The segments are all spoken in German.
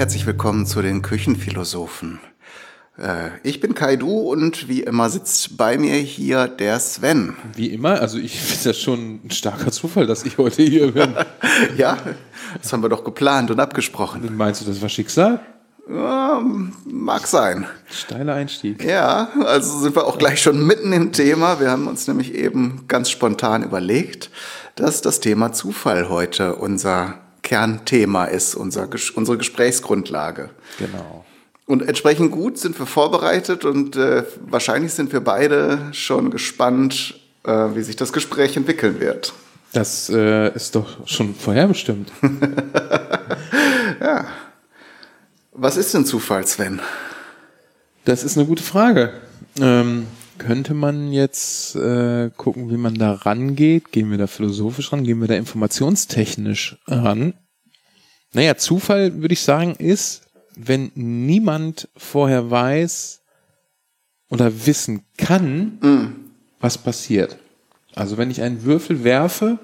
herzlich willkommen zu den Küchenphilosophen. Ich bin Kaidu und wie immer sitzt bei mir hier der Sven. Wie immer? Also ich finde das schon ein starker Zufall, dass ich heute hier bin. Ja, das haben wir doch geplant und abgesprochen. Meinst du, das war Schicksal? Mag sein. Steiler Einstieg. Ja, also sind wir auch gleich schon mitten im Thema. Wir haben uns nämlich eben ganz spontan überlegt, dass das Thema Zufall heute unser Kernthema ist, unsere Gesprächsgrundlage. Genau. Und entsprechend gut sind wir vorbereitet und wahrscheinlich sind wir beide schon gespannt, wie sich das Gespräch entwickeln wird. Das ist doch schon vorherbestimmt. Ja. Was ist denn Zufall, Sven? Das ist eine gute Frage. Könnte man jetzt gucken, wie man da rangeht? Gehen wir da philosophisch ran? Gehen wir da informationstechnisch ran? Naja, Zufall, würde ich sagen, ist, wenn niemand vorher weiß oder wissen kann, was passiert. Also wenn ich einen Würfel werfe,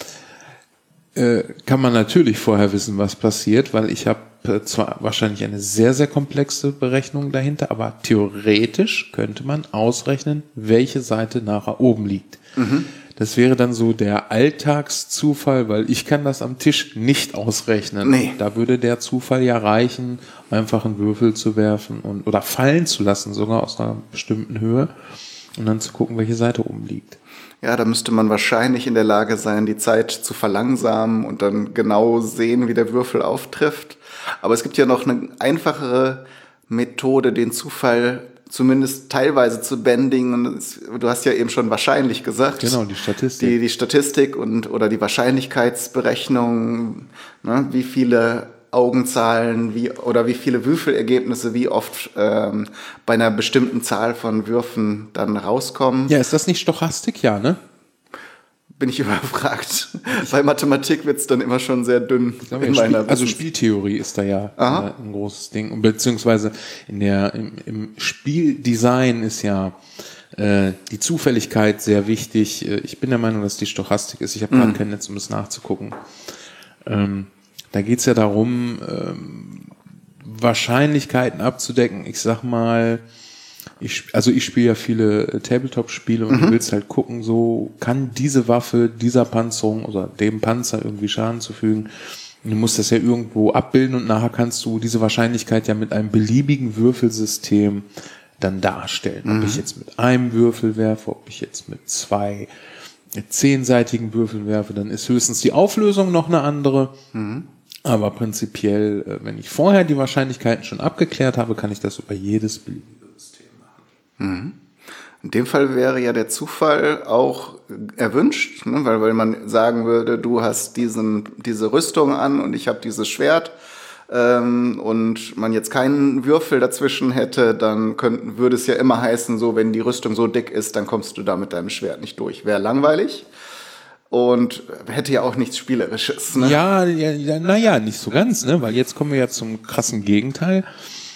kann man natürlich vorher wissen, was passiert, weil ich habe zwar wahrscheinlich eine sehr, sehr komplexe Berechnung dahinter, aber theoretisch könnte man ausrechnen, welche Seite nachher oben liegt. Mhm. Das wäre dann so der Alltagszufall, weil ich kann das am Tisch nicht ausrechnen. Nee. Da würde der Zufall ja reichen, einfach einen Würfel zu werfen oder fallen zu lassen, sogar aus einer bestimmten Höhe und dann zu gucken, welche Seite oben liegt. Ja, da müsste man wahrscheinlich in der Lage sein, die Zeit zu verlangsamen und dann genau sehen, wie der Würfel auftrifft. Aber es gibt ja noch eine einfachere Methode, den Zufall zumindest teilweise zu bändigen. Du hast ja eben schon wahrscheinlich gesagt. Genau, die Statistik. Die Statistik oder die Wahrscheinlichkeitsberechnung, ne, wie viele Augenzahlen wie viele Würfelergebnisse wie oft bei einer bestimmten Zahl von Würfen dann rauskommen. Ja, ist das nicht Stochastik? Ja, ne? Bin ich überfragt. Bei Mathematik wird es dann immer schon sehr dünn. Also Spieltheorie ist da ja ein großes Ding. Beziehungsweise im Spieldesign ist ja die Zufälligkeit sehr wichtig. Ich bin der Meinung, dass die Stochastik ist. Ich habe gerade kein Netz, um das nachzugucken. Da geht es ja darum, Wahrscheinlichkeiten abzudecken. Ich sag mal, ich spiele ja viele Tabletop-Spiele und du willst halt gucken, so kann diese Waffe dieser Panzerung oder dem Panzer irgendwie Schaden zufügen. Und du musst das ja irgendwo abbilden und nachher kannst du diese Wahrscheinlichkeit ja mit einem beliebigen Würfelsystem dann darstellen. Ob ich jetzt mit einem Würfel werfe, ob ich jetzt mit 2 10-seitigen Würfeln werfe, dann ist höchstens die Auflösung noch eine andere. Aber prinzipiell, wenn ich vorher die Wahrscheinlichkeiten schon abgeklärt habe, kann ich das über jedes beliebige System machen. In dem Fall wäre ja der Zufall auch erwünscht, ne? weil man sagen würde, du hast diese Rüstung an und ich habe dieses Schwert und man jetzt keinen Würfel dazwischen hätte, dann würde es ja immer heißen, so wenn die Rüstung so dick ist, dann kommst du da mit deinem Schwert nicht durch. Wäre langweilig. Und hätte ja auch nichts Spielerisches. Ne? Ja, naja, nicht so ganz, ne? Weil jetzt kommen wir ja zum krassen Gegenteil.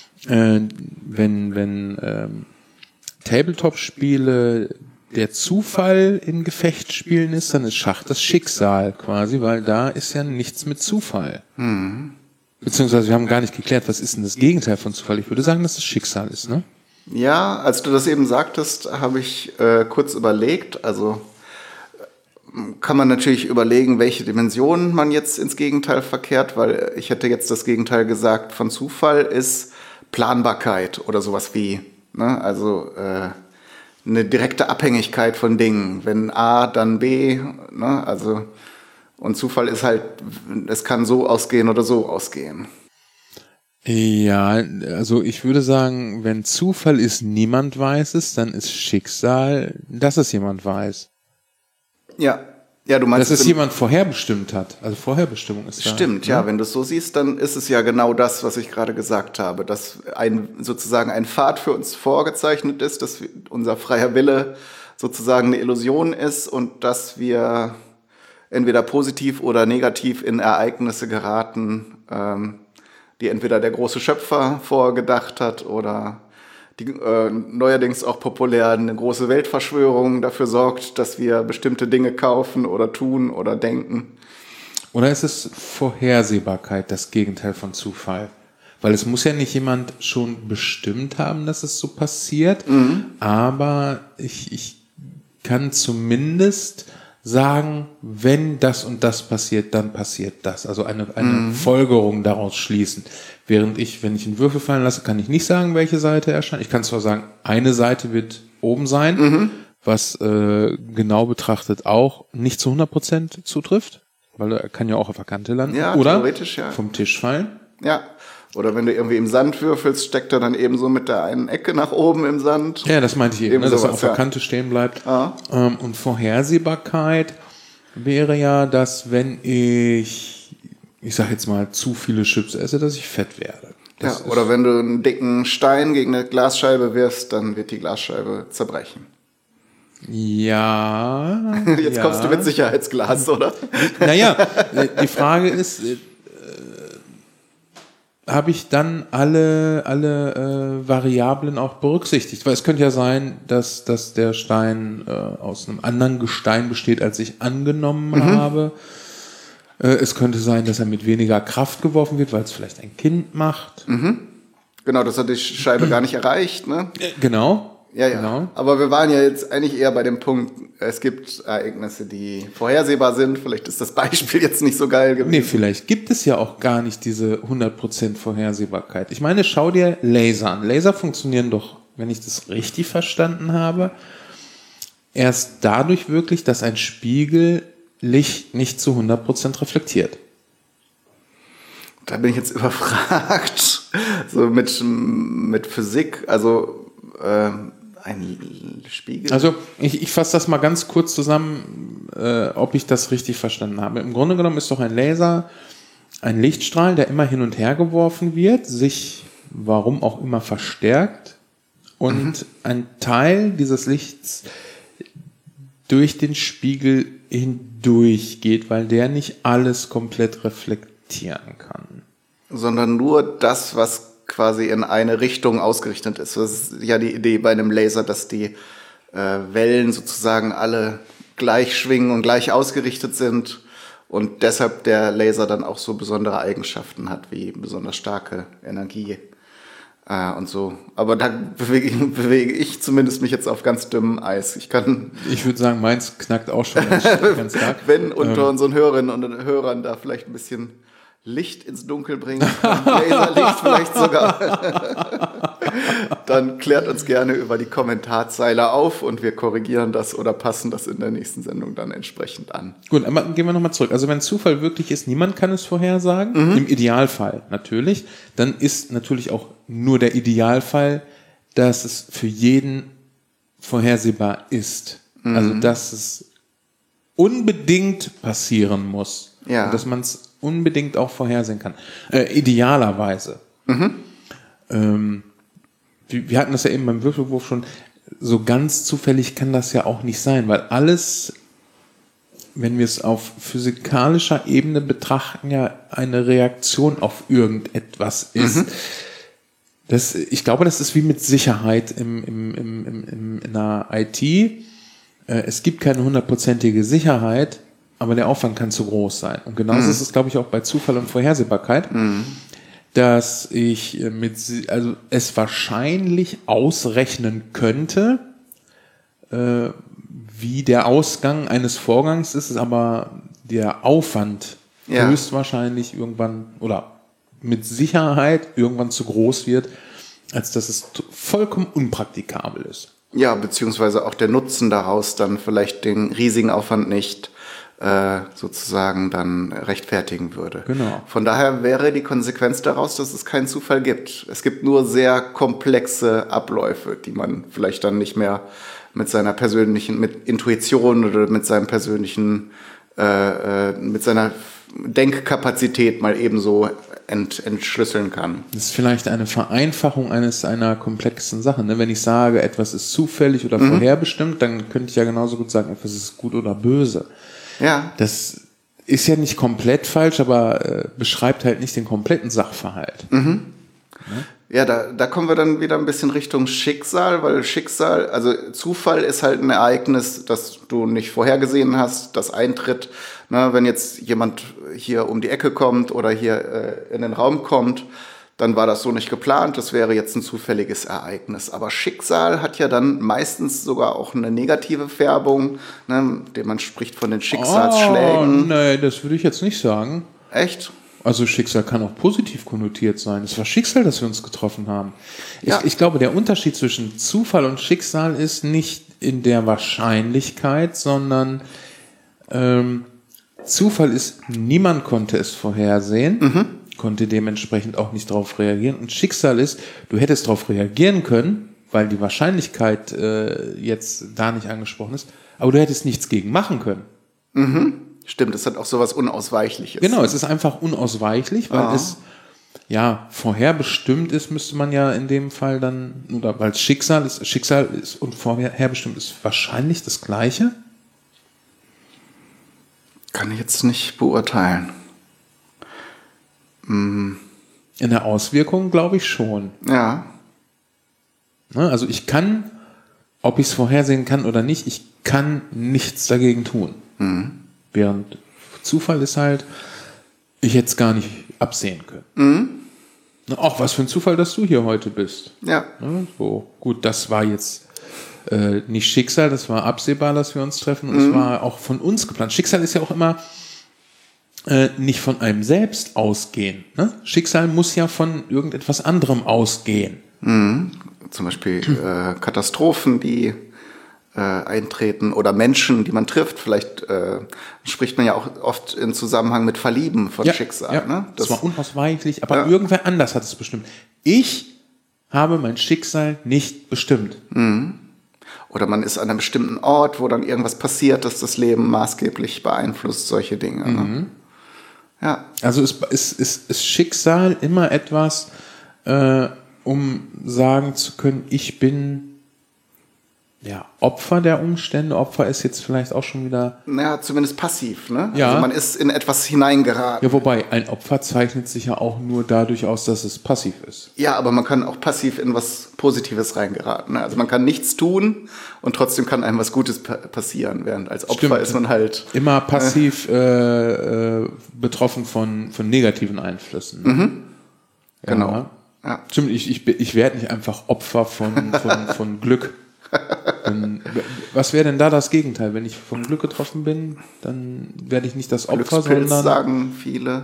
Wenn Tabletop-Spiele der Zufall in Gefechtsspielen ist, dann ist Schach das Schicksal quasi, weil da ist ja nichts mit Zufall. Beziehungsweise wir haben gar nicht geklärt, was ist denn das Gegenteil von Zufall? Ich würde sagen, dass es Schicksal ist, ne? Ja, als du das eben sagtest, habe ich kurz überlegt, also kann man natürlich überlegen, welche Dimensionen man jetzt ins Gegenteil verkehrt, weil ich hätte jetzt das Gegenteil gesagt von Zufall ist Planbarkeit oder sowas wie, ne? Also eine direkte Abhängigkeit von Dingen. Wenn A, dann B, ne? Also und Zufall ist halt, es kann so ausgehen oder so ausgehen. Ja, also ich würde sagen, wenn Zufall ist, niemand weiß es, dann ist Schicksal, dass es jemand weiß. Ja, du meinst, dass es jemand vorherbestimmt hat. Also Vorherbestimmung ist da. Stimmt, ja, wenn du es so siehst, dann ist es ja genau das, was ich gerade gesagt habe, dass sozusagen ein Pfad für uns vorgezeichnet ist, dass unser freier Wille sozusagen eine Illusion ist und dass wir entweder positiv oder negativ in Ereignisse geraten, die entweder der große Schöpfer vorgedacht hat oder die neuerdings auch populär eine große Weltverschwörung dafür sorgt, dass wir bestimmte Dinge kaufen oder tun oder denken. Oder ist es Vorhersehbarkeit, das Gegenteil von Zufall? Weil es muss ja nicht jemand schon bestimmt haben, dass es so passiert, aber ich kann zumindest sagen, wenn das und das passiert, dann passiert das. Also eine Folgerung daraus schließen. Während wenn ich einen Würfel fallen lasse, kann ich nicht sagen, welche Seite erscheint. Ich kann zwar sagen, eine Seite wird oben sein, was genau betrachtet auch nicht zu 100% zutrifft, weil er kann ja auch auf der Kante landen. Ja, oder theoretisch, ja. vom Tisch fallen. Ja. Oder wenn du irgendwie im Sand würfelst, steckt er dann eben so mit der einen Ecke nach oben im Sand. Ja, das meinte ich eben, ne, dass er auf der ja. Kante stehen bleibt. Ah. Und Vorhersehbarkeit wäre ja, dass wenn ich sag jetzt mal, zu viele Chips esse, dass ich fett werde. Ja, oder wenn du einen dicken Stein gegen eine Glasscheibe wirfst, dann wird die Glasscheibe zerbrechen. Ja. Jetzt kommst du mit Sicherheitsglas, oder? Naja, die Frage ist, habe ich dann alle Variablen auch berücksichtigt? Weil es könnte ja sein, dass der Stein aus einem anderen Gestein besteht, als ich angenommen habe. Es könnte sein, dass er mit weniger Kraft geworfen wird, weil es vielleicht ein Kind macht. Genau, das hat die Scheibe gar nicht erreicht, ne? Genau. Ja. Genau. Aber wir waren ja jetzt eigentlich eher bei dem Punkt, es gibt Ereignisse, die vorhersehbar sind. Vielleicht ist das Beispiel jetzt nicht so geil gewesen. Nee, vielleicht gibt es ja auch gar nicht diese 100% Vorhersehbarkeit. Ich meine, schau dir Laser an. Laser funktionieren doch, wenn ich das richtig verstanden habe, erst dadurch wirklich, dass ein Spiegel Licht nicht zu 100% reflektiert. Da bin ich jetzt überfragt. So mit Physik, also ein Spiegel. Also ich fasse das mal ganz kurz zusammen, ob ich das richtig verstanden habe. Im Grunde genommen ist doch ein Laser ein Lichtstrahl, der immer hin und her geworfen wird, sich warum auch immer verstärkt und ein Teil dieses Lichts durch den Spiegel hindurch geht, weil der nicht alles komplett reflektieren kann. Sondern nur das, was quasi in eine Richtung ausgerichtet ist. Das ist ja die Idee bei einem Laser, dass die Wellen sozusagen alle gleich schwingen und gleich ausgerichtet sind und deshalb der Laser dann auch so besondere Eigenschaften hat, wie besonders starke Energie und so. Aber da bewege ich zumindest mich jetzt auf ganz dünnem Eis. Ich würde sagen, meins knackt auch schon ganz stark. Wenn unter unseren Hörerinnen und Hörern da vielleicht ein bisschen Licht ins Dunkel bringen, Laserlicht vielleicht sogar, dann klärt uns gerne über die Kommentarzeile auf und wir korrigieren das oder passen das in der nächsten Sendung dann entsprechend an. Gut, aber gehen wir nochmal zurück. Also wenn Zufall wirklich ist, niemand kann es vorhersagen, im Idealfall natürlich, dann ist natürlich auch nur der Idealfall, dass es für jeden vorhersehbar ist. Also dass es unbedingt passieren muss. Ja. Und dass man es unbedingt auch vorhersehen kann. Idealerweise. Wir hatten das ja eben beim Würfelwurf schon, so ganz zufällig kann das ja auch nicht sein, weil alles, wenn wir es auf physikalischer Ebene betrachten, ja eine Reaktion auf irgendetwas ist. Ich glaube, das ist wie mit Sicherheit in der IT. Es gibt keine 100%ige Sicherheit, aber der Aufwand kann zu groß sein. Und genauso ist es, glaube ich, auch bei Zufall und Vorhersehbarkeit, dass ich es wahrscheinlich ausrechnen könnte, wie der Ausgang eines Vorgangs ist, aber der Aufwand höchstwahrscheinlich irgendwann oder mit Sicherheit irgendwann zu groß wird, als dass es vollkommen unpraktikabel ist. Ja, beziehungsweise auch der Nutzen daraus dann vielleicht den riesigen Aufwand nicht sozusagen dann rechtfertigen würde. Genau. Von daher wäre die Konsequenz daraus, dass es keinen Zufall gibt. Es gibt nur sehr komplexe Abläufe, die man vielleicht dann nicht mehr mit seiner persönlichen, mit Intuition oder mit seinem persönlichen, mit seiner Denkkapazität mal ebenso entschlüsseln kann. Das ist vielleicht eine Vereinfachung einer komplexen Sache. Ne? Wenn ich sage, etwas ist zufällig oder vorherbestimmt, dann könnte ich ja genauso gut sagen, etwas ist gut oder böse. Ja. Das ist ja nicht komplett falsch, aber beschreibt halt nicht den kompletten Sachverhalt. Ja, da kommen wir dann wieder ein bisschen Richtung Schicksal, weil Schicksal, also Zufall ist halt ein Ereignis, das du nicht vorhergesehen hast, das eintritt. Na, wenn jetzt jemand hier um die Ecke kommt oder hier in den Raum kommt, dann war das so nicht geplant, das wäre jetzt ein zufälliges Ereignis. Aber Schicksal hat ja dann meistens sogar auch eine negative Färbung, ne, man spricht von den Schicksalsschlägen. Nee, das würde ich jetzt nicht sagen. Echt? Also Schicksal kann auch positiv konnotiert sein. Es war Schicksal, dass wir uns getroffen haben. Ja. Ich glaube, der Unterschied zwischen Zufall und Schicksal ist nicht in der Wahrscheinlichkeit, sondern Zufall ist, niemand konnte es vorhersehen, konnte dementsprechend auch nicht darauf reagieren. Und Schicksal ist, du hättest darauf reagieren können, weil die Wahrscheinlichkeit jetzt da nicht angesprochen ist, aber du hättest nichts gegen machen können. Stimmt, es hat auch sowas Unausweichliches. Genau, es ist einfach unausweichlich, weil es vorherbestimmt ist, müsste man ja in dem Fall dann, oder weil Schicksal ist und vorherbestimmt ist wahrscheinlich das Gleiche. Kann ich jetzt nicht beurteilen. In der Auswirkung glaube ich schon. Ja. Ne, also ich kann, ob ich es vorhersehen kann oder nicht, ich kann nichts dagegen tun. Während Zufall ist halt, ich hätte es gar nicht absehen können. Na, auch was für ein Zufall, dass du hier heute bist. Ja. Ne, so, gut, das war jetzt nicht Schicksal, das war absehbar, dass wir uns treffen und es war auch von uns geplant. Schicksal ist ja auch immer nicht von einem selbst ausgehen. Ne? Schicksal muss ja von irgendetwas anderem ausgehen. Zum Beispiel Katastrophen, die eintreten oder Menschen, die man trifft. Vielleicht spricht man ja auch oft im Zusammenhang mit Verlieben von Schicksal. Ja. Ne? Das war unausweichlich, aber irgendwer anders hat es bestimmt. Ich habe mein Schicksal nicht bestimmt. Oder man ist an einem bestimmten Ort, wo dann irgendwas passiert, das das Leben maßgeblich beeinflusst, solche Dinge. Ne? Ja. Also ist Schicksal immer etwas, um sagen zu können, ich bin Opfer der Umstände. Opfer ist jetzt vielleicht auch schon wieder... Naja, zumindest passiv. Ne? Ja. Also man ist in etwas hineingeraten. Ja, wobei, ein Opfer zeichnet sich ja auch nur dadurch aus, dass es passiv ist. Ja, aber man kann auch passiv in was Positives reingeraten. Ne? Also man kann nichts tun und trotzdem kann einem was Gutes passieren. Während als Opfer ist man halt... Immer passiv betroffen von negativen Einflüssen. Genau. Ja. Stimmt, ich werde nicht einfach Opfer von Glück. Was wäre denn da das Gegenteil? Wenn ich vom Glück getroffen bin, dann werde ich nicht das Opfer, Glückspilz, sondern... sagen viele.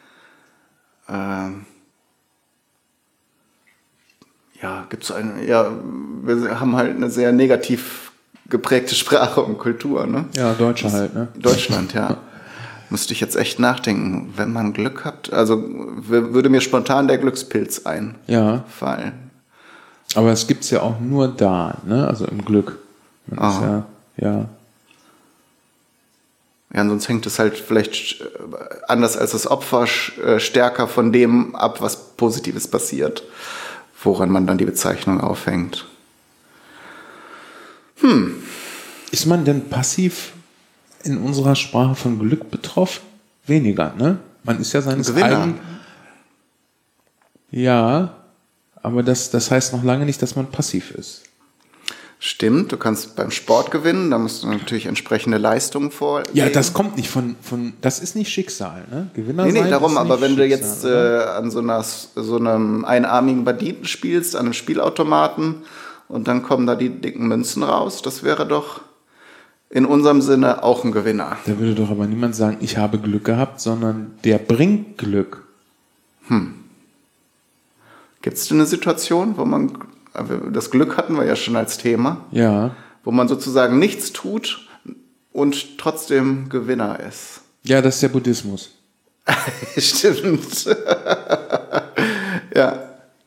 Gibt's eine... Ja, wir haben halt eine sehr negativ geprägte Sprache und Kultur, ne? Ja, Deutsche halt, ne? Deutschland, ja. Müsste ich jetzt echt nachdenken. Wenn man Glück hat, also würde mir spontan der Glückspilz einfallen. Aber es gibt's ja auch nur da, ne? Also im Glück. Man ist Ja, sonst hängt es halt vielleicht anders als das Opfer stärker von dem ab, was Positives passiert, woran man dann die Bezeichnung aufhängt. Ist man denn passiv in unserer Sprache von Glück betroffen? Weniger, ne? Man ist ja seines eigenen... Ja, aber das heißt noch lange nicht, dass man passiv ist. Stimmt, du kannst beim Sport gewinnen, da musst du natürlich entsprechende Leistungen vorlegen. Ja, das kommt nicht von das ist nicht Schicksal, ne? Gewinner sein darum, ist aber nicht wenn du Schicksal, jetzt an so einem einarmigen Banditen spielst, an einem Spielautomaten und dann kommen da die dicken Münzen raus, das wäre doch in unserem Sinne auch ein Gewinner. Da würde doch aber niemand sagen, ich habe Glück gehabt, sondern der bringt Glück. Gibt es denn eine Situation, wo man, das Glück hatten wir ja schon als Thema, wo man sozusagen nichts tut und trotzdem Gewinner ist? Ja, das ist der Buddhismus. Stimmt. Ja.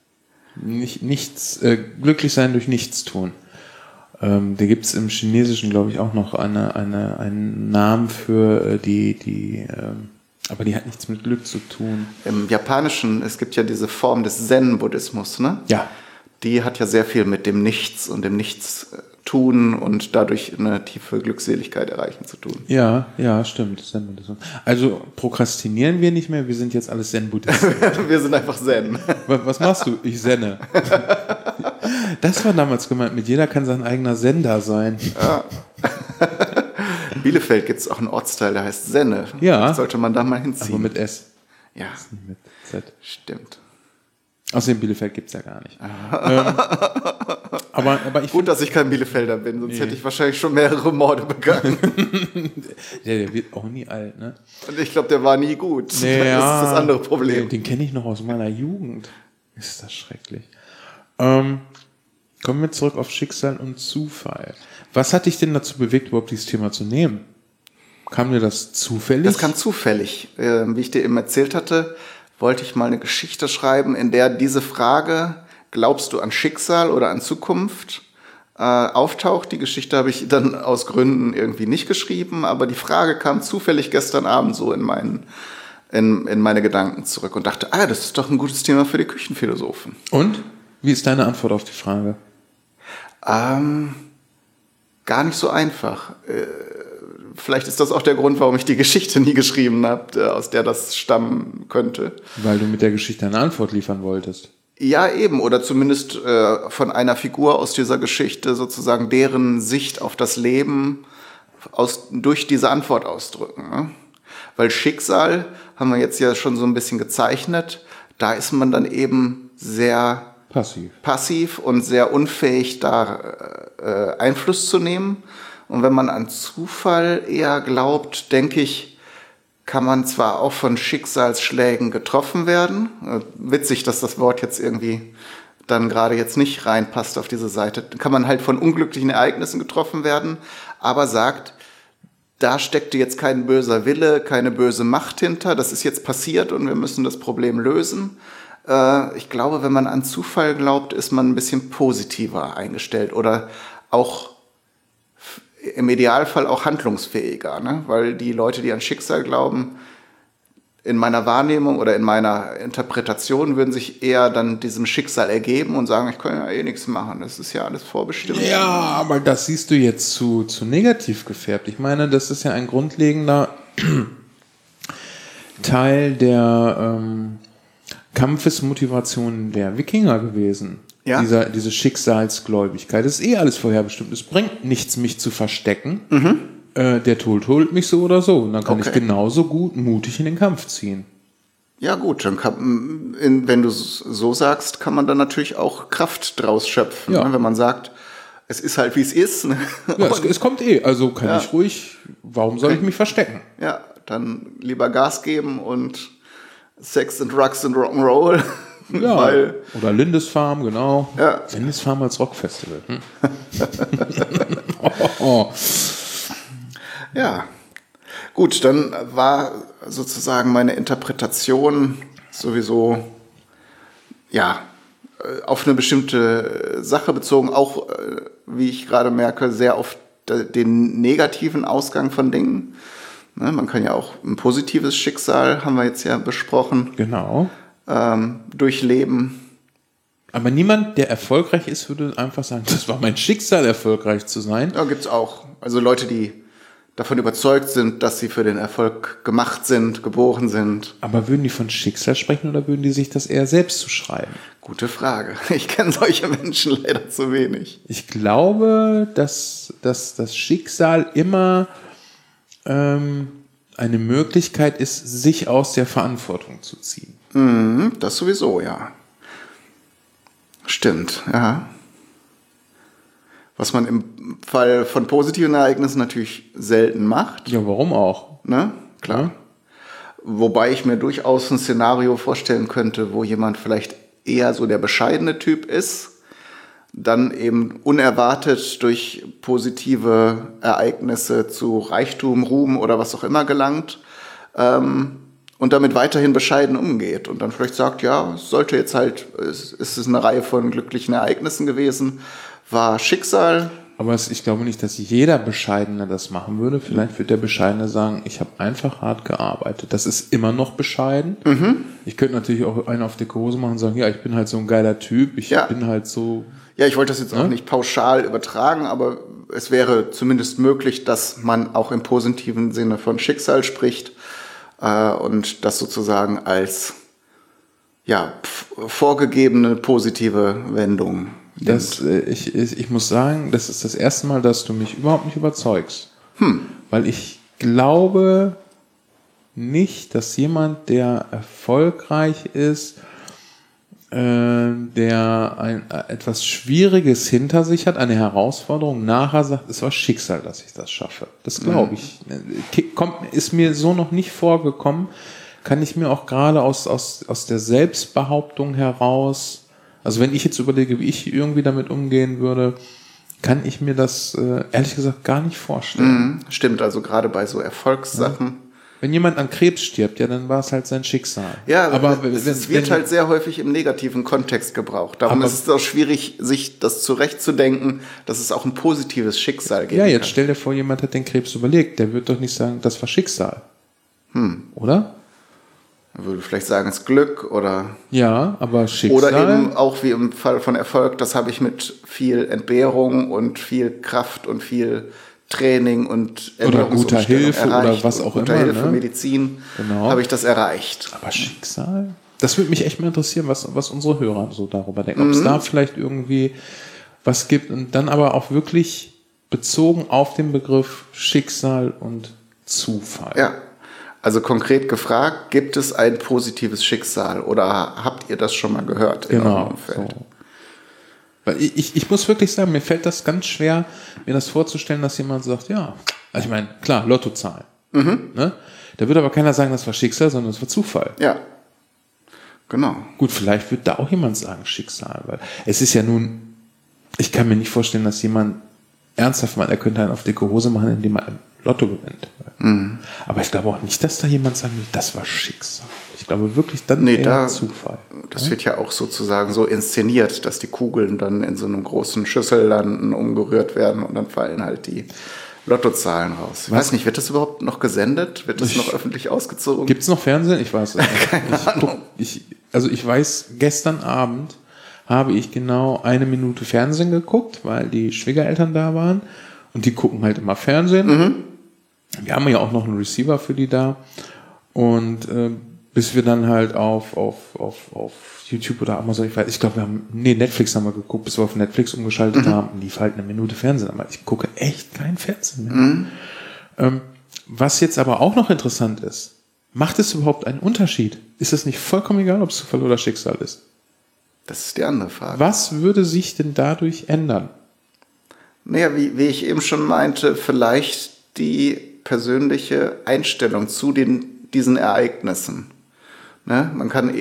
Glücklich sein durch nichts tun. Da gibt es im Chinesischen, glaube ich, auch noch einen Namen für aber die hat nichts mit Glück zu tun. Im Japanischen, es gibt ja diese Form des Zen-Buddhismus, ne? Ja. Die hat ja sehr viel mit dem Nichts und dem Nichtstun und dadurch eine tiefe Glückseligkeit erreichen zu tun. Ja, stimmt. Zen-Buddhismus. Also prokrastinieren wir nicht mehr, wir sind jetzt alles Zen-Buddhisten. Wir sind einfach Zen. Was machst du? Ich senne. Das war damals gemeint, mit jeder kann sein eigener Sender sein. Ja. In Bielefeld gibt es auch einen Ortsteil, der heißt Senne. Ja. Vielleicht sollte man da mal hinziehen. Aber mit S. Ja. Mit Z. Stimmt. Außerdem Bielefeld gibt's ja gar nicht. Aber ich Gut, dass ich kein Bielefelder bin, sonst hätte ich wahrscheinlich schon mehrere Morde begangen. der wird auch nie alt, ne? Und ich glaube, der war nie gut. Naja, das ist das andere Problem. Den kenne ich noch aus meiner Jugend. Ist das schrecklich. Kommen wir zurück auf Schicksal und Zufall. Was hat dich denn dazu bewegt, überhaupt dieses Thema zu nehmen? Kam dir das zufällig? Das kam zufällig. Wie ich dir eben erzählt hatte, wollte ich mal eine Geschichte schreiben, in der diese Frage, glaubst du an Schicksal oder an Zukunft, auftaucht. Die Geschichte habe ich dann aus Gründen irgendwie nicht geschrieben, aber die Frage kam zufällig gestern Abend so in meine Gedanken zurück und dachte, das ist doch ein gutes Thema für die Küchenphilosophen. Und? Wie ist deine Antwort auf die Frage? Gar nicht so einfach. Vielleicht ist das auch der Grund, warum ich die Geschichte nie geschrieben habe, aus der das stammen könnte. Weil du mit der Geschichte eine Antwort liefern wolltest. Ja, eben. Oder zumindest von einer Figur aus dieser Geschichte sozusagen deren Sicht auf das Leben durch diese Antwort ausdrücken. Ne? Weil Schicksal, haben wir jetzt ja schon so ein bisschen gezeichnet, da ist man dann eben sehr passiv und sehr unfähig, da Einfluss zu nehmen. Und wenn man an Zufall eher glaubt, denke ich, kann man zwar auch von Schicksalsschlägen getroffen werden. Witzig, dass das Wort jetzt irgendwie dann gerade jetzt nicht reinpasst auf diese Seite. Kann man halt von unglücklichen Ereignissen getroffen werden, aber sagt, da steckte jetzt kein böser Wille, keine böse Macht hinter. Das ist jetzt passiert und wir müssen das Problem lösen. Ich glaube, wenn man an Zufall glaubt, ist man ein bisschen positiver eingestellt oder auch im Idealfall auch handlungsfähiger, ne? Weil die Leute, die an Schicksal glauben, in meiner Wahrnehmung oder in meiner Interpretation würden sich eher dann diesem Schicksal ergeben und sagen, ich kann ja eh nichts machen, das ist ja alles vorbestimmt. Ja, aber das siehst du jetzt zu negativ gefärbt. Ich meine, das ist ja ein grundlegender Teil der Kampfesmotivation der Wikinger gewesen. Ja. Diese Schicksalsgläubigkeit. Das ist eh alles vorherbestimmt. Es bringt nichts, mich zu verstecken. Der Tod holt mich so oder so. Und dann kann ich genauso gut mutig in den Kampf ziehen. Ja gut, dann wenn du so sagst, kann man dann natürlich auch Kraft draus schöpfen. Ja. Ne? Wenn man sagt, es ist halt wie es ist. Ne? Ja, es kommt eh. Also kann ich ruhig, warum soll ich mich verstecken? Ja, dann lieber Gas geben und Sex and Drugs and Rock'n'Roll. Ja, oder Lindisfarne, genau. Ja. Lindisfarne als Rockfestival. Ja, gut, dann war sozusagen meine Interpretation sowieso auf eine bestimmte Sache bezogen, auch, wie ich gerade merke, sehr auf den negativen Ausgang von Dingen. Ne, man kann ja auch ein positives Schicksal, haben wir jetzt ja besprochen. Genau. Durchleben. Aber niemand, der erfolgreich ist, würde einfach sagen, das war mein Schicksal, erfolgreich zu sein. Ja, gibt's auch. Also Leute, die davon überzeugt sind, dass sie für den Erfolg gemacht sind, geboren sind. Aber würden die von Schicksal sprechen oder würden die sich das eher selbst zuschreiben? Gute Frage. Ich kenne solche Menschen leider zu wenig. Ich glaube, dass das Schicksal immer eine Möglichkeit ist, sich aus der Verantwortung zu ziehen. Das sowieso, ja. Stimmt, ja. Was man im Fall von positiven Ereignissen natürlich selten macht. Ja, warum auch? Ne? Klar. Ja. Wobei ich mir durchaus ein Szenario vorstellen könnte, wo jemand vielleicht eher so der bescheidene Typ ist, dann eben unerwartet durch positive Ereignisse zu Reichtum, Ruhm oder was auch immer gelangt, und damit weiterhin bescheiden umgeht und dann vielleicht sagt, ja, sollte jetzt halt, es ist eine Reihe von glücklichen Ereignissen gewesen, war Schicksal. Aber ich glaube nicht, dass jeder Bescheidene das machen würde. Vielleicht wird der Bescheidene sagen, ich habe einfach hart gearbeitet. Das ist immer noch bescheiden. Ich könnte natürlich auch einen auf dicke Hose machen und sagen, ja, ich bin halt so ein geiler Typ, ich bin halt so... Ja, ich wollte das jetzt auch nicht pauschal übertragen, aber es wäre zumindest möglich, dass man auch im positiven Sinne von Schicksal spricht und das sozusagen als vorgegebene positive Wendung. Ich muss sagen, das ist das erste Mal, dass du mich überhaupt nicht überzeugst. Weil ich glaube nicht, dass jemand, der erfolgreich ist, der etwas Schwieriges hinter sich hat, eine Herausforderung, nachher sagt, es war Schicksal, dass ich das schaffe. Das glaube ich. Ist mir so noch nicht vorgekommen, kann ich mir auch gerade aus der Selbstbehauptung heraus, also wenn ich jetzt überlege, wie ich irgendwie damit umgehen würde, kann ich mir das ehrlich gesagt gar nicht vorstellen. Stimmt, also gerade bei so Erfolgssachen. Ja. Wenn jemand an Krebs stirbt, ja, dann war es halt sein Schicksal. Ja, aber es wird halt sehr häufig im negativen Kontext gebraucht. Darum ist es auch schwierig, sich das zurechtzudenken, dass es auch ein positives Schicksal gibt. Ja, jetzt stell dir vor, jemand hat den Krebs überlebt. Der wird doch nicht sagen, das war Schicksal. Oder? Er würde vielleicht sagen, es ist Glück oder... Ja, aber Schicksal... Oder eben auch wie im Fall von Erfolg, das habe ich mit viel Entbehrung und viel Kraft und viel Training und oder guter Hilfe erreicht. Oder was auch guter immer. Hilfe, ne? Medizin, genau. Habe ich das erreicht. Aber Schicksal? Das würde mich echt mal interessieren, was unsere Hörer so darüber denken. Ob es da vielleicht irgendwie was gibt und dann aber auch wirklich bezogen auf den Begriff Schicksal und Zufall. Ja, also konkret gefragt, gibt es ein positives Schicksal oder habt ihr das schon mal gehört in eurem Umfeld? So. Weil ich muss wirklich sagen, mir fällt das ganz schwer, mir das vorzustellen, dass jemand sagt, ja, also ich meine, klar, Lottozahlen. Ne? Da würde aber keiner sagen, das war Schicksal, sondern das war Zufall. Ja, genau. Gut, vielleicht wird da auch jemand sagen Schicksal, weil es ist ja nun, ich kann mir nicht vorstellen, dass jemand ernsthaft meint, er könnte einen auf dicke Hose machen, indem er ein Lotto gewinnt. Aber ich glaube auch nicht, dass da jemand sagen will, das war Schicksal. Ich glaube wirklich, dann eher Zufall. Das wird ja auch sozusagen so inszeniert, dass die Kugeln dann in so einem großen Schüssel landen, umgerührt werden und dann fallen halt die Lottozahlen raus. Ich weiß nicht, wird das überhaupt noch gesendet? Wird das noch öffentlich ausgezogen? Gibt es noch Fernsehen? Ich weiß es nicht. Keine Ahnung. Ich weiß, gestern Abend habe ich genau 1 Minute Fernsehen geguckt, weil die Schwiegereltern da waren und die gucken halt immer Fernsehen. Wir haben ja auch noch einen Receiver für die da und bis wir dann halt auf YouTube oder Amazon, ich glaube, Netflix haben wir geguckt, bis wir auf Netflix umgeschaltet haben, lief halt 1 Minute Fernsehen, aber ich gucke echt kein Fernsehen mehr. Was jetzt aber auch noch interessant ist, macht es überhaupt einen Unterschied? Ist es nicht vollkommen egal, ob es Zufall oder Schicksal ist? Das ist die andere Frage. Was würde sich denn dadurch ändern? Naja, wie ich eben schon meinte, vielleicht die persönliche Einstellung zu diesen Ereignissen. Ne? Man kann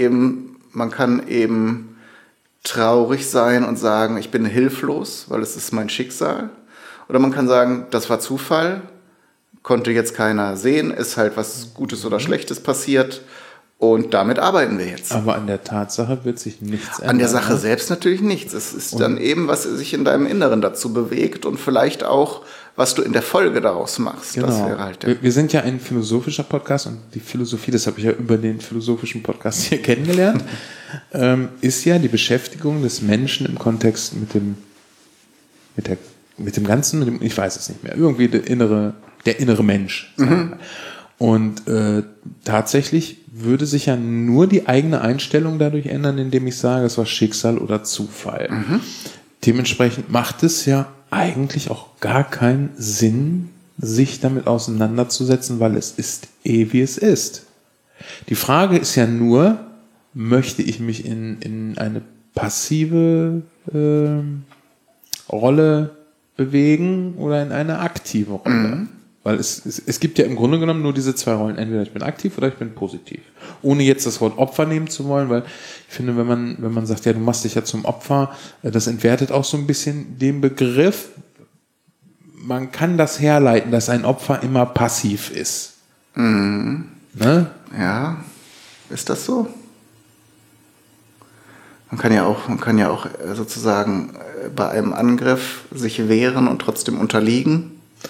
eben traurig sein und sagen, ich bin hilflos, weil es ist mein Schicksal. Oder man kann sagen, das war Zufall, konnte jetzt keiner sehen, ist halt was Gutes oder Schlechtes passiert und damit arbeiten wir jetzt. Aber an der Tatsache wird sich nichts ändern. An der Sache selbst natürlich nichts. Es ist dann eben, was sich in deinem Inneren dazu bewegt und vielleicht auch, was du in der Folge daraus machst. Genau. Das wäre halt wir sind ja ein philosophischer Podcast und die Philosophie, das habe ich ja über den philosophischen Podcast hier kennengelernt, ist ja die Beschäftigung des Menschen im Kontext mit dem Ganzen, ich weiß es nicht mehr, irgendwie der innere Mensch. Und tatsächlich würde sich ja nur die eigene Einstellung dadurch ändern, indem ich sage, es war Schicksal oder Zufall. Dementsprechend macht es ja eigentlich auch gar keinen Sinn, sich damit auseinanderzusetzen, weil es ist wie es ist. Die Frage ist ja nur, möchte ich mich in eine passive Rolle bewegen oder in eine aktive Rolle? Weil es gibt ja im Grunde genommen nur diese 2 Rollen. Entweder ich bin aktiv oder ich bin positiv. Ohne jetzt das Wort Opfer nehmen zu wollen, weil ich finde, wenn man sagt, ja, du machst dich ja zum Opfer, das entwertet auch so ein bisschen den Begriff. Man kann das herleiten, dass ein Opfer immer passiv ist. Ne? Ja, ist das so? Man kann ja auch sozusagen bei einem Angriff sich wehren und trotzdem unterliegen.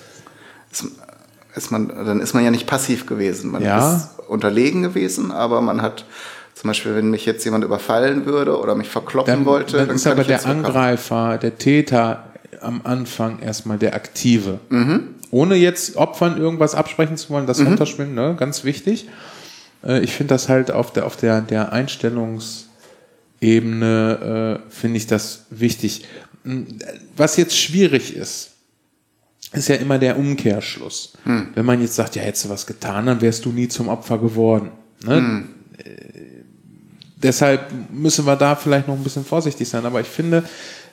Dann ist man ja nicht passiv gewesen. Man ist unterlegen gewesen, aber man hat zum Beispiel, wenn mich jetzt jemand überfallen würde oder mich verkloppen wollte. Dann ist aber der Angreifer, der Täter am Anfang erstmal der Aktive. Ohne jetzt Opfern irgendwas absprechen zu wollen, das runterschwimmen, ne? Ganz wichtig. Ich finde das halt auf der Einstellungsebene finde ich das wichtig. Was jetzt schwierig ist ja immer der Umkehrschluss. Wenn man jetzt sagt, ja, hättest du was getan, dann wärst du nie zum Opfer geworden. Ne? deshalb müssen wir da vielleicht noch ein bisschen vorsichtig sein. Aber ich finde,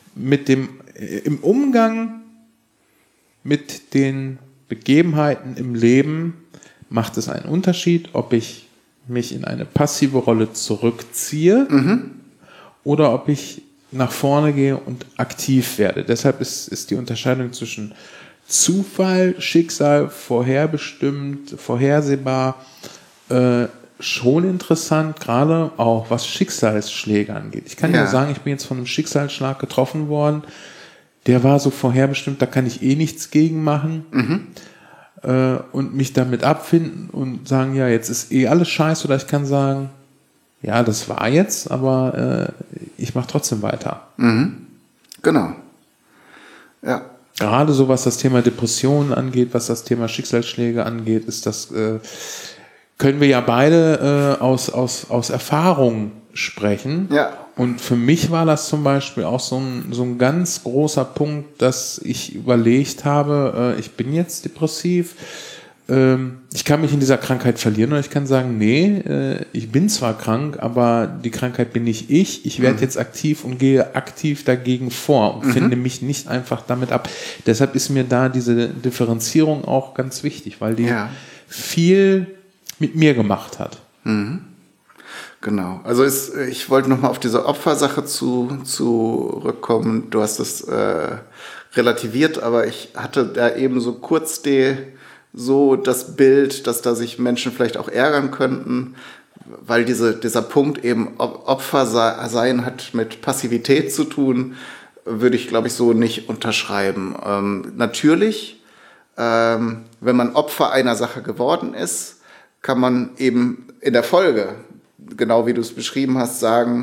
im Umgang mit den Begebenheiten im Leben macht es einen Unterschied, ob ich mich in eine passive Rolle zurückziehe oder ob ich nach vorne gehe und aktiv werde. Deshalb ist die Unterscheidung zwischen Zufall, Schicksal, vorherbestimmt, vorhersehbar schon interessant, gerade auch was Schicksalsschläge angeht. Ich kann nur sagen, ich bin jetzt von einem Schicksalsschlag getroffen worden, der war so vorherbestimmt, da kann ich eh nichts gegen machen und mich damit abfinden und sagen, ja, jetzt ist eh alles scheiße, oder ich kann sagen, ja, das war jetzt, aber ich mache trotzdem weiter. Genau. Ja. Gerade so, was das Thema Depressionen angeht, was das Thema Schicksalsschläge angeht, ist das, können wir ja beide aus Erfahrung sprechen. Ja. Und für mich war das zum Beispiel auch so ein ganz großer Punkt, dass ich überlegt habe, ich bin jetzt depressiv, ich kann mich in dieser Krankheit verlieren, oder ich kann sagen, nee, ich bin zwar krank, aber die Krankheit bin nicht ich. Ich werde jetzt aktiv und gehe aktiv dagegen vor und finde mich nicht einfach damit ab. Deshalb ist mir da diese Differenzierung auch ganz wichtig, weil die viel mit mir gemacht hat. Genau. Also ich wollte nochmal auf diese Opfersache zurückkommen. Du hast es relativiert, aber ich hatte da eben so kurz so das Bild, dass da sich Menschen vielleicht auch ärgern könnten, weil dieser Punkt eben Opfer sein hat mit Passivität zu tun, würde ich, glaube ich, so nicht unterschreiben. Natürlich, wenn man Opfer einer Sache geworden ist, kann man eben in der Folge, genau wie du es beschrieben hast, sagen,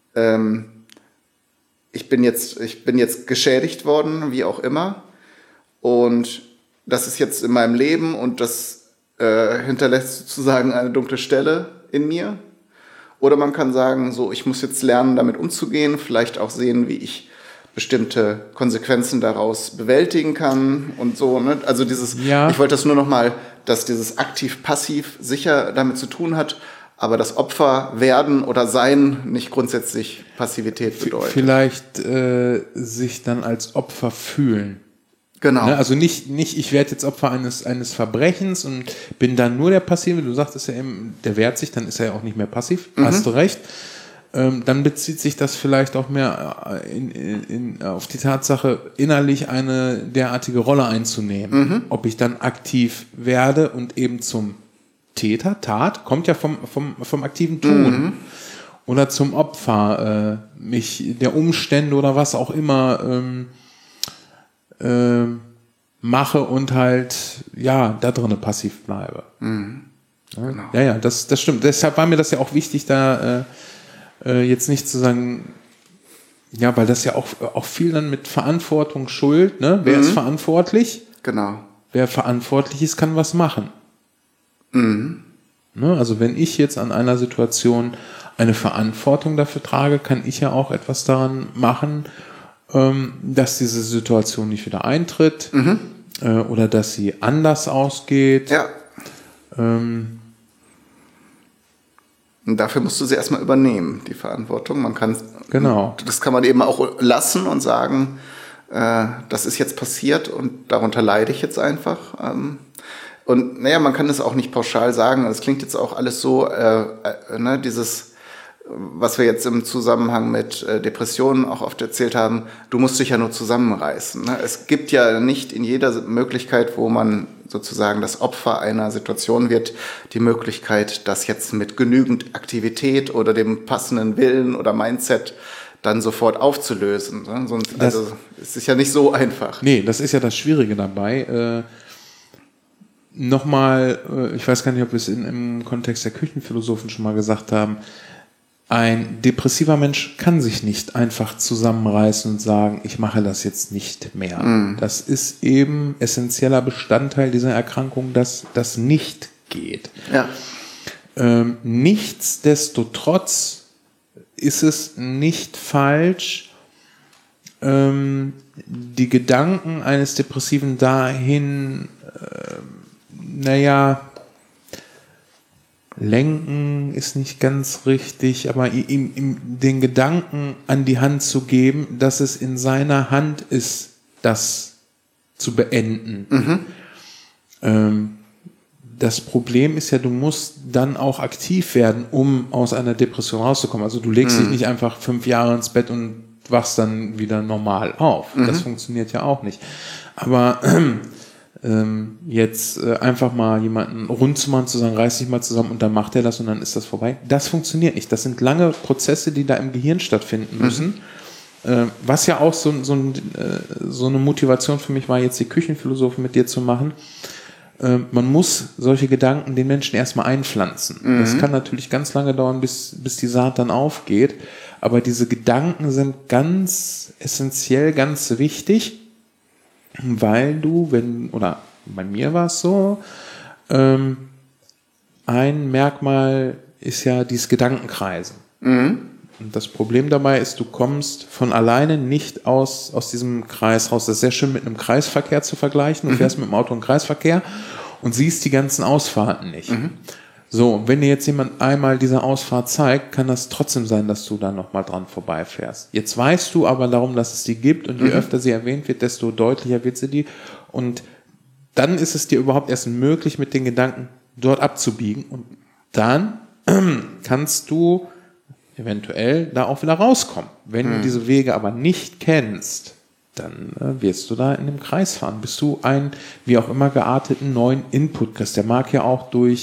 ich bin jetzt geschädigt worden, wie auch immer, und das ist jetzt in meinem Leben und das hinterlässt sozusagen eine dunkle Stelle in mir. Oder man kann sagen, so, ich muss jetzt lernen, damit umzugehen, vielleicht auch sehen, wie ich bestimmte Konsequenzen daraus bewältigen kann und so. Ne? Also ich wollte das nur nochmal, dass dieses aktiv-passiv sicher damit zu tun hat, aber das Opfer werden oder sein nicht grundsätzlich Passivität bedeutet. Vielleicht sich dann als Opfer fühlen. Genau. Ne? Also nicht, ich werde jetzt Opfer eines Verbrechens und bin dann nur der Passive. Du sagtest ja eben, der wehrt sich, dann ist er ja auch nicht mehr passiv. Hast du recht. Dann bezieht sich das vielleicht auch mehr auf die Tatsache, innerlich eine derartige Rolle einzunehmen. Ob ich dann aktiv werde und eben zum Täter, Tat, kommt ja vom aktiven Tun. Oder zum Opfer, mich der Umstände oder was auch immer mache und halt, ja, da drinne passiv bleibe. Genau. Ja, das stimmt. Deshalb war mir das ja auch wichtig, da jetzt nicht zu sagen, ja, weil das ja auch viel dann mit Verantwortung, Schuld, ne? Wer ist verantwortlich? Genau. Wer verantwortlich ist, kann was machen. Ne? Also wenn ich jetzt an einer Situation eine Verantwortung dafür trage, kann ich ja auch etwas daran machen, dass diese Situation nicht wieder eintritt oder dass sie anders ausgeht. Ja. Und dafür musst du sie erstmal übernehmen, die Verantwortung. Das kann man eben auch lassen und sagen, das ist jetzt passiert und darunter leide ich jetzt einfach. Und naja, man kann das auch nicht pauschal sagen. Das klingt jetzt auch alles so, dieses, was wir jetzt im Zusammenhang mit Depressionen auch oft erzählt haben, du musst dich ja nur zusammenreißen. Ne? Es gibt ja nicht in jeder Möglichkeit, wo man sozusagen das Opfer einer Situation wird, die Möglichkeit, das jetzt mit genügend Aktivität oder dem passenden Willen oder Mindset dann sofort aufzulösen. Ne? Es ist ja nicht so einfach. Nee, das ist ja das Schwierige dabei. Nochmal, ich weiß gar nicht, ob wir es im Kontext der Küchenphilosophen schon mal gesagt haben, ein depressiver Mensch kann sich nicht einfach zusammenreißen und sagen, ich mache das jetzt nicht mehr. Das ist eben essentieller Bestandteil dieser Erkrankung, dass das nicht geht. Ja. Nichtsdestotrotz ist es nicht falsch, die Gedanken eines Depressiven dahin, lenken ist nicht ganz richtig, aber ihm den Gedanken an die Hand zu geben, dass es in seiner Hand ist, das zu beenden. Das Problem ist ja, du musst dann auch aktiv werden, um aus einer Depression rauszukommen. Also du legst dich nicht einfach 5 Jahre ins Bett und wachst dann wieder normal auf. Das funktioniert ja auch nicht. Aber jetzt einfach mal jemanden rund zu machen, zu sagen, reiß dich mal zusammen und dann macht er das und dann ist das vorbei. Das funktioniert nicht. Das sind lange Prozesse, die da im Gehirn stattfinden müssen. Was ja auch so eine Motivation für mich war, jetzt die Küchenphilosophen mit dir zu machen. Man muss solche Gedanken den Menschen erstmal einpflanzen. Das kann natürlich ganz lange dauern, bis die Saat dann aufgeht. Aber diese Gedanken sind ganz essentiell, ganz wichtig, weil oder bei mir war es so, ein Merkmal ist ja dieses Gedankenkreisen. Und das Problem dabei ist, du kommst von alleine nicht aus diesem Kreis raus. Das ist sehr schön mit einem Kreisverkehr zu vergleichen. Du fährst mit dem Auto im Kreisverkehr und siehst die ganzen Ausfahrten nicht. So, wenn dir jetzt jemand einmal diese Ausfahrt zeigt, kann das trotzdem sein, dass du da nochmal dran vorbeifährst. Jetzt weißt du aber darum, dass es die gibt und je öfter sie erwähnt wird, desto deutlicher wird sie die. Und dann ist es dir überhaupt erst möglich, mit den Gedanken dort abzubiegen. Und dann kannst du eventuell da auch wieder rauskommen. Wenn du diese Wege aber nicht kennst, dann wirst du da in dem Kreis fahren, bis du einen, wie auch immer gearteten neuen Input kriegst. Der mag ja auch durch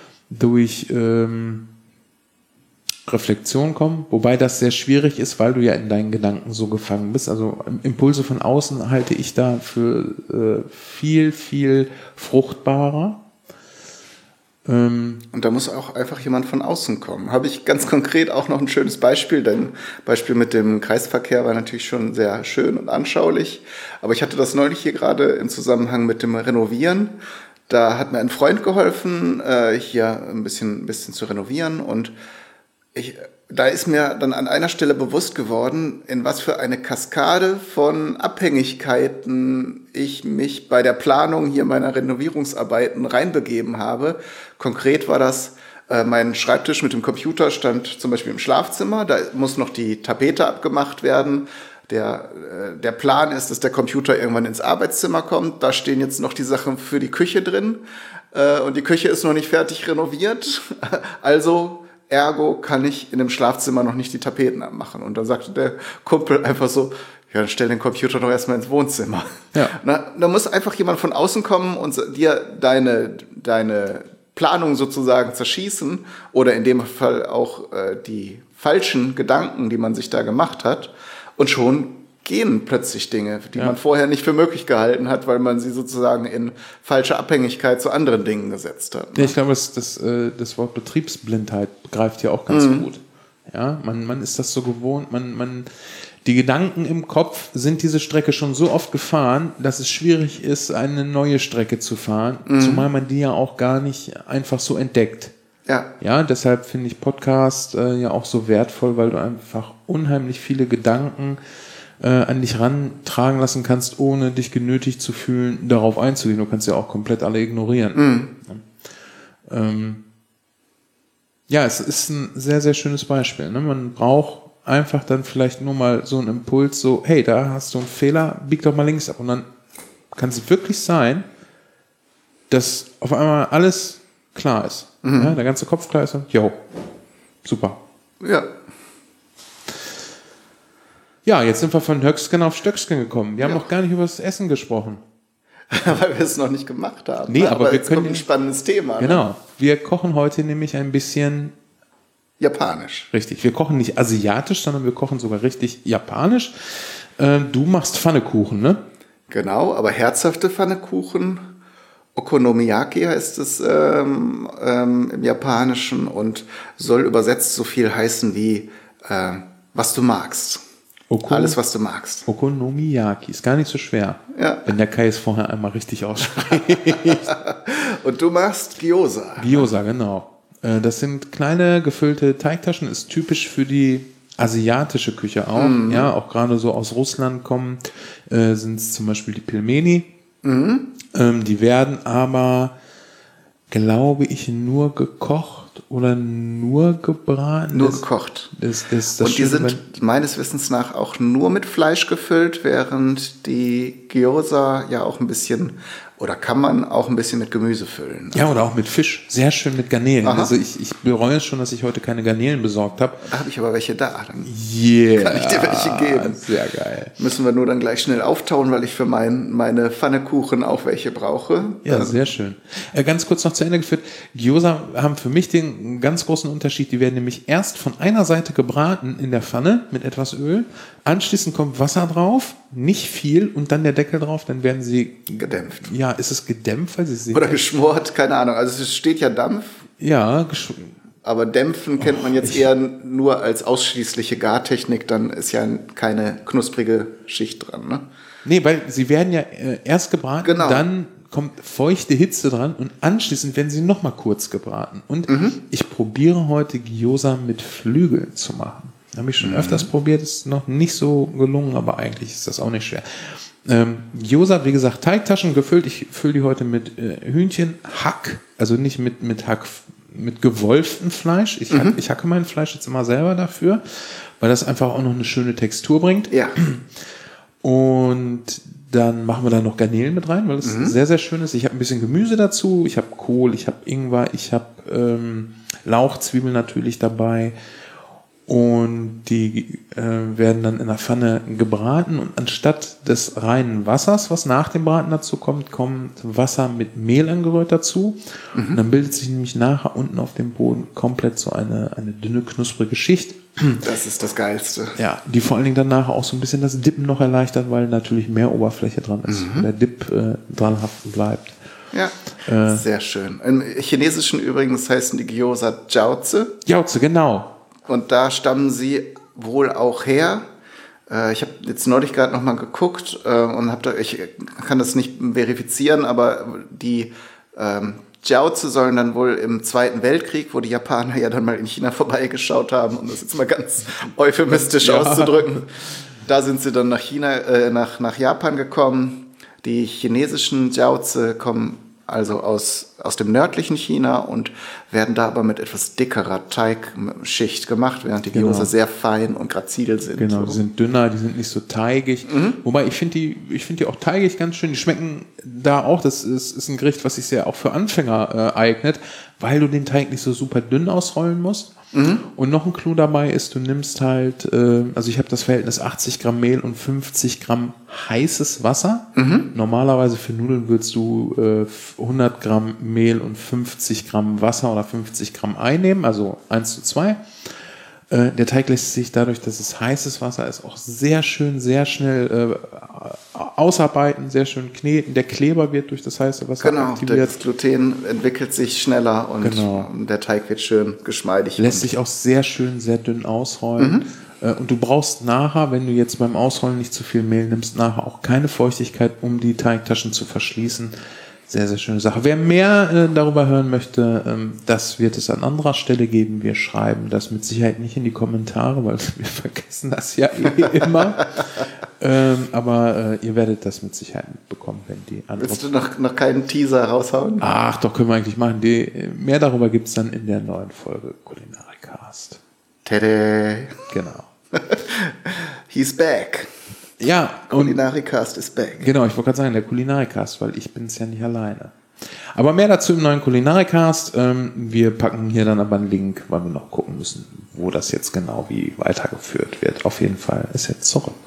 Reflexion kommen, wobei das sehr schwierig ist, weil du ja in deinen Gedanken so gefangen bist. Also Impulse von außen halte ich da für viel, viel fruchtbarer. Und da muss auch einfach jemand von außen kommen. Habe ich ganz konkret auch noch ein schönes Beispiel, denn Beispiel mit dem Kreisverkehr war natürlich schon sehr schön und anschaulich. Aber ich hatte das neulich hier gerade im Zusammenhang mit dem Renovieren. Da hat mir ein Freund geholfen, hier ein bisschen zu renovieren und da ist mir dann an einer Stelle bewusst geworden, in was für eine Kaskade von Abhängigkeiten ich mich bei der Planung hier meiner Renovierungsarbeiten reinbegeben habe. Konkret war das, mein Schreibtisch mit dem Computer stand zum Beispiel im Schlafzimmer, da muss noch die Tapete abgemacht werden. Der Plan ist, dass der Computer irgendwann ins Arbeitszimmer kommt. Da stehen jetzt noch die Sachen für die Küche drin. Und die Küche ist noch nicht fertig renoviert. Also, ergo, kann ich in dem Schlafzimmer noch nicht die Tapeten abmachen. Und dann sagte der Kumpel einfach so, ja, dann stell den Computer doch erstmal ins Wohnzimmer. Ja. Da muss einfach jemand von außen kommen und dir deine Planung sozusagen zerschießen. Oder in dem Fall auch die falschen Gedanken, die man sich da gemacht hat. Und schon gehen plötzlich Dinge, die man vorher nicht für möglich gehalten hat, weil man sie sozusagen in falsche Abhängigkeit zu anderen Dingen gesetzt hat. Ja, ich glaube, das Wort Betriebsblindheit greift ja auch ganz gut. Ja, man ist das so gewohnt, die Gedanken im Kopf sind diese Strecke schon so oft gefahren, dass es schwierig ist, eine neue Strecke zu fahren, zumal man die ja auch gar nicht einfach so entdeckt. Ja, deshalb finde ich Podcast ja auch so wertvoll, weil du einfach unheimlich viele Gedanken an dich rantragen lassen kannst, ohne dich genötigt zu fühlen, darauf einzugehen. Du kannst ja auch komplett alle ignorieren. Ja, es ist ein sehr, sehr schönes Beispiel. Ne? Man braucht einfach dann vielleicht nur mal so einen Impuls, so, hey, da hast du einen Fehler, bieg doch mal links ab. Und dann kann es wirklich sein, dass auf einmal alles klar ist. Ja, der ganze Kopf klar ist und, jo, super. Ja, jetzt sind wir von Höcksken auf Stöcksken gekommen. Wir haben noch gar nicht über das Essen gesprochen. Weil wir es noch nicht gemacht haben. Nee, aber wir können kommt ein spannendes Thema. Genau. Ne? Wir kochen heute nämlich ein bisschen japanisch. Richtig. Wir kochen nicht asiatisch, sondern wir kochen sogar richtig japanisch. Du machst Pfannekuchen, ne? Genau, aber herzhafte Pfannekuchen. Okonomiyaki heißt es im Japanischen und soll übersetzt so viel heißen wie was du magst. Alles, was du magst. Okonomiyaki ist gar nicht so schwer, wenn der Kai es vorher einmal richtig ausspricht. Und du machst Gyoza. Gyoza, genau. Das sind kleine gefüllte Teigtaschen, ist typisch für die asiatische Küche auch. Ja, auch gerade so aus Russland kommen, sind es zum Beispiel die Pilmeni. Die werden aber, glaube ich, nur gekocht oder nur gebraten? Nur gekocht. Das und die sind meines Wissens nach auch nur mit Fleisch gefüllt, während die Gyoza ja auch ein bisschen, oder kann man auch ein bisschen mit Gemüse füllen. Ja, oder auch mit Fisch. Sehr schön mit Garnelen. Aha. Also ich bereue es schon, dass ich heute keine Garnelen besorgt habe. Da habe ich aber welche da. Dann Yeah. kann ich dir welche geben. Sehr geil. Müssen wir nur dann gleich schnell auftauen, weil ich für meine Pfannekuchen auch welche brauche. Ja, sehr schön. Ganz kurz noch zu Ende geführt. Gyoza haben für mich den ganz großen Unterschied. Die werden nämlich erst von einer Seite gebraten in der Pfanne mit etwas Öl. Anschließend kommt Wasser drauf, nicht viel, und dann der Deckel drauf. Dann werden sie gedämpft. Ja, ist es gedämpft? Weil sie oder geschmort, keine Ahnung. Also es steht ja Dampf. Ja, aber Dämpfen kennt man jetzt eher nur als ausschließliche Gartechnik. Dann ist ja keine knusprige Schicht dran, ne? Nee, weil sie werden ja erst gebraten, genau. Dann kommt feuchte Hitze dran und anschließend werden sie noch mal kurz gebraten. Und ich probiere heute Gyoza mit Flügeln zu machen. Habe ich schon öfters probiert, ist noch nicht so gelungen, aber eigentlich ist das auch nicht schwer. Gyoza, wie gesagt, Teigtaschen gefüllt. Ich fülle die heute mit Hühnchenhack, also nicht mit Hack, mit gewolftem Fleisch. Ich hacke mein Fleisch jetzt immer selber dafür, weil das einfach auch noch eine schöne Textur bringt. Ja. Und dann machen wir da noch Garnelen mit rein, weil es sehr, sehr schön ist. Ich habe ein bisschen Gemüse dazu. Ich habe Kohl, ich habe Ingwer, ich habe Lauchzwiebeln natürlich dabei. Und die werden dann in der Pfanne gebraten. Und anstatt des reinen Wassers, was nach dem Braten dazu kommt, kommt Wasser mit Mehl angerührt dazu. Und dann bildet sich nämlich nachher unten auf dem Boden komplett so eine dünne, knusprige Schicht. Das ist das Geilste. Ja, die vor allen Dingen dann nachher auch so ein bisschen das Dippen noch erleichtert, weil natürlich mehr Oberfläche dran ist, und der Dip dran haften bleibt. Ja, sehr schön. Im Chinesischen übrigens heißen die Gyoza Jiaozi. Jiaozi, genau. Und da stammen sie wohl auch her. Ich habe jetzt neulich gerade noch mal geguckt und ich kann das nicht verifizieren, aber die Jiaozi sollen dann wohl im Zweiten Weltkrieg, wo die Japaner ja dann mal in China vorbeigeschaut haben, um das jetzt mal ganz euphemistisch auszudrücken, da sind sie dann nach Japan gekommen. Die chinesischen Jiaozi kommen also aus dem nördlichen China und werden da aber mit etwas dickerer Teigschicht gemacht, während die Gyoza sehr fein und grazil sind. Genau, so. Die sind dünner, die sind nicht so teigig. Wobei ich finde die auch teigig ganz schön. Die schmecken da auch, das ist ein Gericht, was sich sehr auch für Anfänger eignet, weil du den Teig nicht so super dünn ausrollen musst. Und noch ein Clou dabei ist, du nimmst halt, also ich habe das Verhältnis 80 Gramm Mehl und 50 Gramm heißes Wasser. Normalerweise für Nudeln würdest du 100 Gramm Mehl und 50 Gramm Wasser oder 50 Gramm einnehmen, also 1:2. Der Teig lässt sich dadurch, dass es heißes Wasser ist, auch sehr schön, sehr schnell ausarbeiten, sehr schön kneten. Der Kleber wird durch das heiße Wasser aktiviert. Das Gluten entwickelt sich schneller und der Teig wird schön geschmeidig. Lässt sich auch sehr schön, sehr dünn ausrollen. Und du brauchst nachher, wenn du jetzt beim Ausrollen nicht zu viel Mehl nimmst, nachher auch keine Feuchtigkeit, um die Teigtaschen zu verschließen. Sehr, sehr schöne Sache. Wer mehr darüber hören möchte, das wird es an anderer Stelle geben. Wir schreiben das mit Sicherheit nicht in die Kommentare, weil wir vergessen das ja immer. Aber ihr werdet das mit Sicherheit mitbekommen, wenn die andere... Willst du noch keinen Teaser raushauen? Ach, doch, können wir eigentlich machen. Mehr darüber gibt es dann in der neuen Folge Kulinarikast. Tada! Genau. He's back. Ja. Kulinarikast is back. Genau, ich wollte gerade sagen, der Kulinarikast, weil ich bin es ja nicht alleine. Aber mehr dazu im neuen Kulinarikast. Wir packen hier dann aber einen Link, weil wir noch gucken müssen, wo das jetzt genau wie weitergeführt wird. Auf jeden Fall ist jetzt zurück.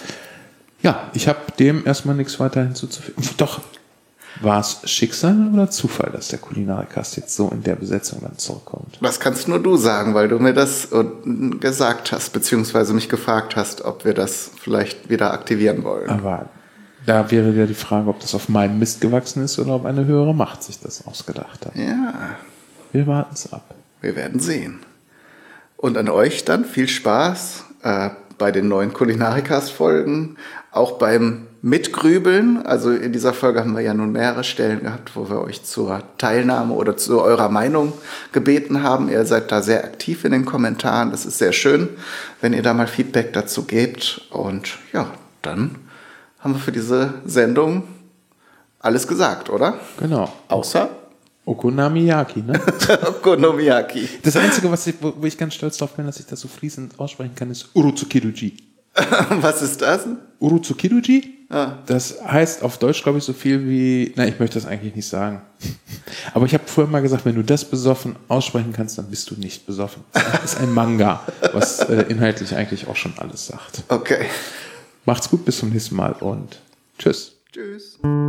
Ja, ich habe dem erstmal nichts weiter hinzuzufügen. Doch, war es Schicksal oder Zufall, dass der Kulinarikast jetzt so in der Besetzung dann zurückkommt? Das kannst nur du sagen, weil du mir das gesagt hast, beziehungsweise mich gefragt hast, ob wir das vielleicht wieder aktivieren wollen. Aber da wäre ja die Frage, ob das auf meinem Mist gewachsen ist oder ob eine höhere Macht sich das ausgedacht hat. Ja. Wir warten es ab. Wir werden sehen. Und an euch dann viel Spaß bei den neuen Kulinarikast-Folgen, auch beim Mitgrübeln. Also in dieser Folge haben wir ja nun mehrere Stellen gehabt, wo wir euch zur Teilnahme oder zu eurer Meinung gebeten haben. Ihr seid da sehr aktiv in den Kommentaren. Das ist sehr schön, wenn ihr da mal Feedback dazu gebt. Und ja, dann haben wir für diese Sendung alles gesagt, oder? Genau. Außer Okonomiyaki, ne? Okonomiyaki. Das Einzige, wo ich ganz stolz drauf bin, dass ich das so fließend aussprechen kann, ist Urutsukiruji. Was ist das? Urutsukiruji? Das heißt auf Deutsch, glaube ich, so viel wie... Nein, ich möchte das eigentlich nicht sagen. Aber ich habe vorher mal gesagt, wenn du das besoffen aussprechen kannst, dann bist du nicht besoffen. Das ist ein Manga, was inhaltlich eigentlich auch schon alles sagt. Okay. Macht's gut, bis zum nächsten Mal und tschüss. Tschüss.